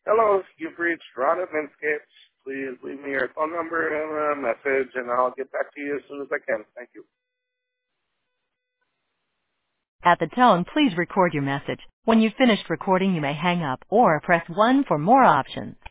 Hello, you've reached Rod Landscapes. Please leave me your phone number and a message, and I'll get back to you as soon as I can. Thank you. At the tone, please record your message. When you've finished recording, you may hang up or press 1 for more options.